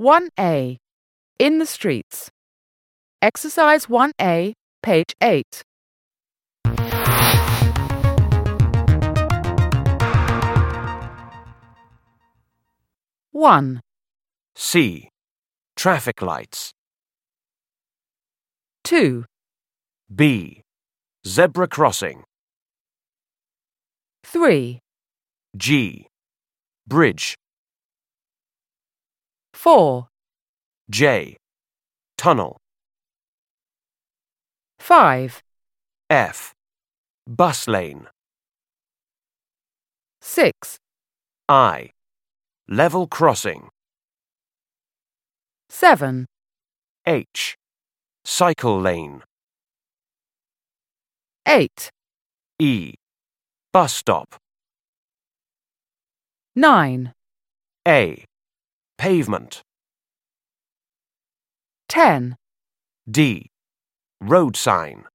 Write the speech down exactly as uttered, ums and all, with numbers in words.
one A. In the streets. Exercise one A, page eight. one. C. Traffic lights. two. B. Zebra crossing. three. G. Bridge. four. J. Tunnel. five. F. Bus lane. six. I. Level crossing. seven. H. Cycle lane. eight. E. Bus stop. nine. A. Pavement. ten. D. Road sign.